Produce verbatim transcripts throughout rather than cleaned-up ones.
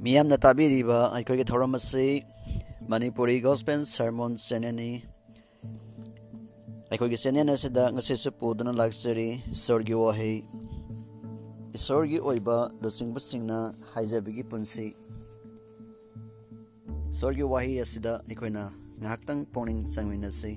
मियामना ताबीरीबा अखोई थौरम असी मणिपुरी गॉस्पेल सर्मन चैनल अखोई चैनल असिदा ngasisu puduna laksari sorgi wahi sorgi oiba luchingbuchingna haijabigi punsi sorgi wahi asida akoina ngaktang poning changminasi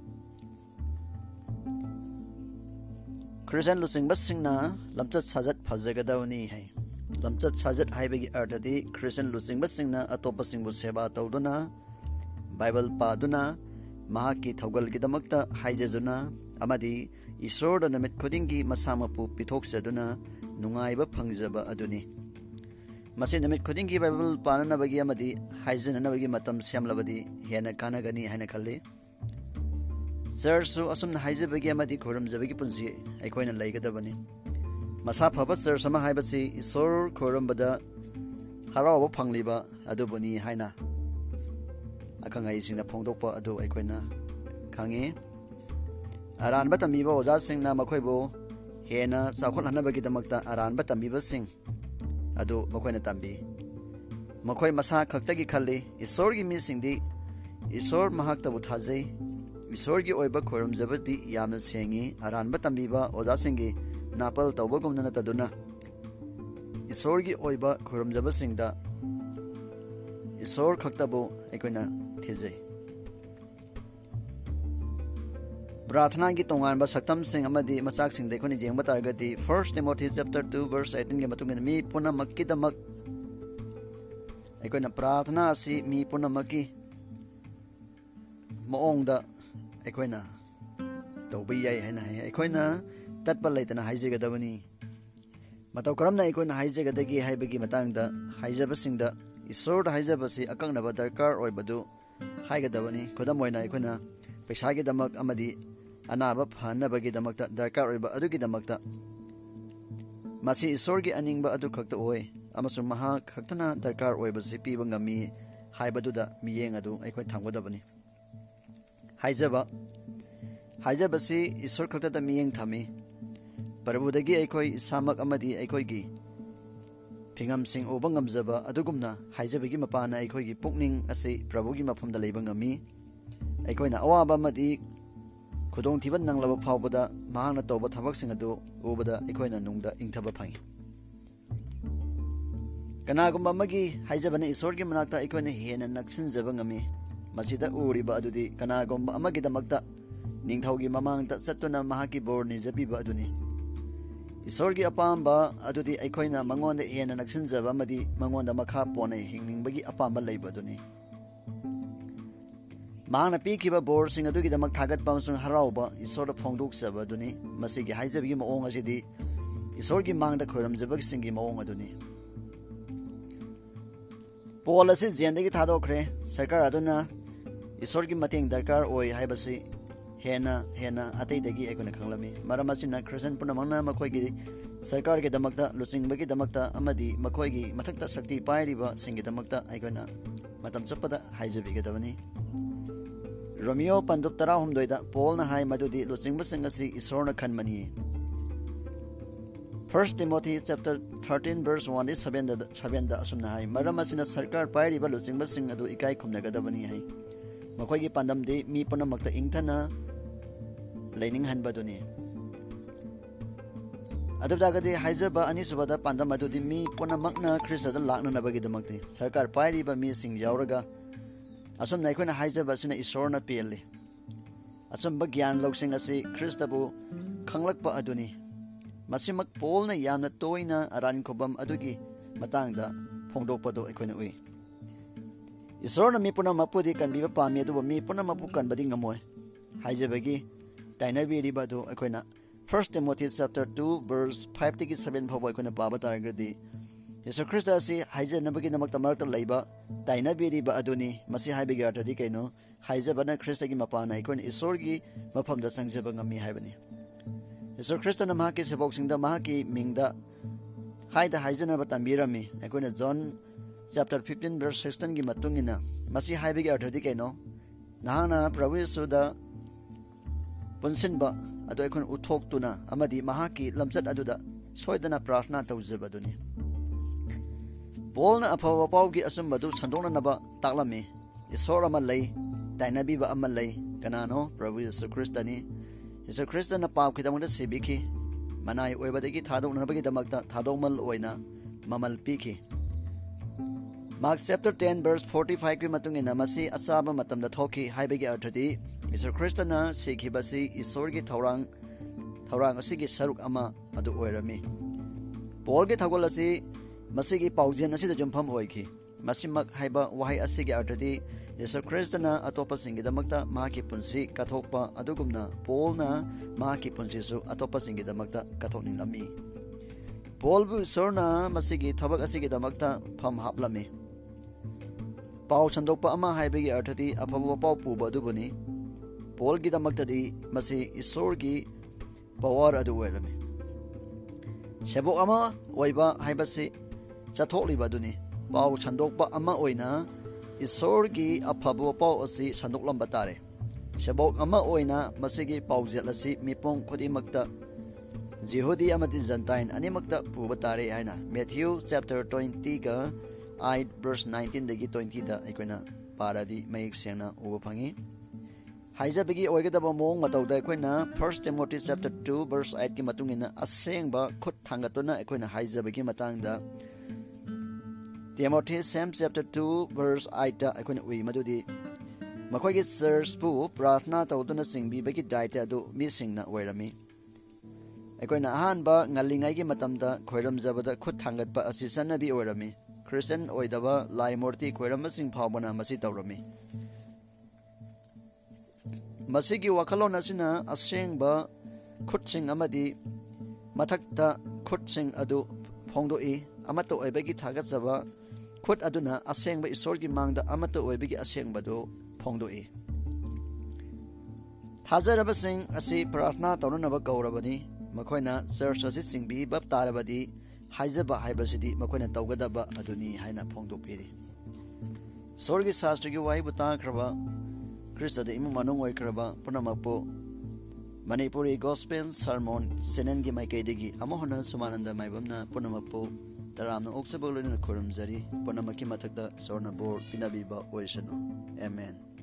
Christian luchingbusingna lamchat sajat phajagadawni hai lamchat sajat haibagi arthadi Christian luchingbusingna atopasingbu seba tawduna Bible paduna mahaki thaugal gidamakta haijajuna amadi isor namit khudingi masamapu pithoksaduna nungaiba phangjaba aduni masi namit khudingi Bible pananabagi amadi haijananabagi matam semlabadi hena kanagani haina khalli Sirsu asumna haijabagi amadi khoramjabagi punsi aikoina laigadabani masa phaba sir sama haibasi isor khorambada harawa phangliba adubuni haina akangai singna phongdokpa adu aikoina khangi aranba tambiba oja singna makhoibo hena sakhol hanabagi damakta aranba tambiba sing adu makhoina tambi makhoi masa khaktagi khalli isorgi mi singdi isor mahaktabu thajai isorgi oiba khoramjabadi yamna sengi aranba tambiba oja singi napal tawbagumna taduna isorgi oiba khoramjaba singda isor khaktabu aikoina thijai प्रार्थना की तोंगान सक्तम Singh अमदी मचाक Singh देखोनि जेंगबा तारगदी First Timothy chapter two verse eighteen के मतुंग मी पुनमक की दमक अकोना प्रार्थना असि मी पुनमकी मोंगदा अकोना तौबी याय हैना है अकोना तत्पल लेतना हाइजेगदबनी मतौ करमना अकोना हाइजेगदगी हाइबगी मतंगदा हाइजबसिंगदा ईश्वर हाइजबसि अकंगनबा दरकार ओइबदु हाइगदबनी खुदम ओइना अकोना पैसागी दमक अमदी अनाब फनबगी दमकता दरकार ओइबा अदुगी दमकता मासी ईश्वरगी अनिंगबा अदु खक्ता ओइ अमसु महा खक्तना दरकार ओइबसि पीबा ngami हाइबदुदा मियेंग अदु अखोय थांगदबनी हाइजबा हाइजबसि ईश्वर खक्ता मियेंग थामी प्रभुदगी अखोय सामक अमदी अखोयगी फिंगम सिंह ओबा ngamjaba अदुगुमना हाइजबगी मपाना अखोयगी पुकनिंग असि प्रभुगी मफमदा लेबा ngami अखोयना अवाबा मदी खुदोंग थिबन नंगलबा फावबदा महांगना तौबा थबकसिंग अदु उबदा अखोयना नुंगदा इंगथबा फंगी कनागुम्बा मगी हाइजबना ईश्वरगी मनाक्ता अखोयना हेना नक्सिनजबा ngami मसिदा उरिबा अदुदी कनागुम्बा अमगी दमक्ता निंगथौगी ममांगता चत्तुना महाकी बोरनि जबिबा अदुनी ईश्वरगी अपाम्बा अदुदी अखोयना मंगोंदा हेना नक्सिनजबा मदी मंगोंदा मखा पोने हिंगनिंगबगी अपाम्बा लैबा अदुनी मांगना पीखिबा बोर सिंग अदुगी दमक थागतपा अमसुंग हराउबा ईश्वर फोंदोकजबा अदुनी मसिगी हाइजबगी मओंग असिदी ईश्वरगी मांगदा खोरमजबगी सिंगी मओंग अदुनी पोल असि जेंदगी थादोखरे सरकार अदुना ईश्वरगी मतेंग दरकार ओइ हाइबसि हेना हेना अतैदगी अकोना खंगलमी मरम असिना क्रिश्चियन पुनमंगना मखोयगी सरकार के दमकता लुचिंगबगी दमकता अमदी मखोयगी मथक्ता शक्ति पाइरिबा सिंगी दमकता अकोना मतम चपदा हाइजबिगदबनी रोमियो पंदुप तरा हुमदोइदा पोलना हाय मदुदी लुचिंगबसिंग असि ईश्वरना खनमनी First Timothy chapter thirteen verse one is seven da seven da asumna hai maram asina sarkar pairiba lucingbasing adu ikai khumnagadabani hai makhoi pandam de mi punamakta ingthana leining hanbaduni adabdagadi haijaba ani subada pandam adudi mi punamakna Krista lakna nabagi damakti sarkar pairiba mi sing yauraga asum na aikoina haijaba asina Ishorna peli asumba gyan loksing asi Kristabu khanglakpa aduni masimak polna yamna toina aran khobam adugi matangda phongdokpado aikoina ui Ishorna mi puna mapudi kanbiba pami adu mi puna mapu kanbadi ngamoi haijabagi tainabi riba du aikoina First Timothy chapter two verse five to seven phawa aikoina paba targadi Yesu Krista si haijanabagi namak tamarta laiba tainabi riba aduni masi haibagi atadi kaino haijabana Krista gi mapana aikoina Ishorgi mafamda sangjaba ngami haibani Yesu Krista na mahaki sebok-singda mahaki mingda haida haijanaba tambirami aikoina John chapter fifteen verse sixteen gi matungina masi haibagi arthadi kaino nahana Prabhu Yesu da punsinba adu aikoina uthoktuna amadi mahaki lamchat aduda soidana prarthna tawjabaduni Paulna afawa paugi asumbadu sandonanaba taklami isor ama lei tainabiba ama lei kanano Prabhu Yesu Kristani Yesu Kristana paap khidamangda sibiki manai oibadagi thadonabagi damakta thadomal oina mamal piki Mark chapter ten verse forty-five ki matungina masi asaba matamda thoki haibagi arthadi Yesu Kristana sikhibasi isorgi thorang thorang asigi saruk ama adu oirami Paul ge thagol asi masigi paujen asida jumpham hoiki masimak haiba wahai asigi arthadi Yesu Kristana atopa singi damakta mahaki punsi kathokpa adugumna Paulna mahaki punsi su atopa singi damakta kathokninglami Paul bu sorna masigi thabak asigi damakta pham haplami Pau chandokpa ama haibagi arthadi afabo pau puba adubuni Paul gi damaktadi masi isorgi power adu oirami Sebok ama oiba haibasi chathokliba duni pau chandokpa ama oina isorgi afabo pau asi sandoklamba tare Sebok ama oina masigi paujet asi mipong khodimakta Jehudi amati Gentile animakta puba tare haina Matthew chapter twenty ga eight verse nineteen dagi twenty da aikoina paradi mayik sengna uba phangi Haijabagi oigadaba mong matawda aikoina First Timothy chapter two verse eight ki matungina asengba khut thangatuna aikoina haijabagi matangda Timothy Sam chapter two verse eight da aikoina ui madudi makoigi church pu prarthna tawduna singbi bagi daita adu mi singna oirami aikoina ahanba ngalingai gi matamda khoiramjabada khut thangatpa asi sanabi oirami Christian oidaba lai morti khoiramasing phawbana masi tawrami Masigi wakalon asina asengba khutsing amadi mathakta khutsing adu phongdoi amato oibagi thagatsaba khut aduna asengba isorgi mangda amato oibagi asengbadu phongdoi Thajaraba sing asi prarthna tawranaba kaurabani makoina church asi singbi bab tarabadi haijaba haibasidi makoina tawgadaba aduni haina phongdopiri Sorgi sastrigi waibu takraba Krista de imu manung oikraba punamakpo Manipuri Gospel Sermon Senengi Maikaidegi Amohana Sumananda Maibamna punamakpo Taramna Oksabulina Kurumzari punamaki matakta sorna bor pinabiba oishano Amen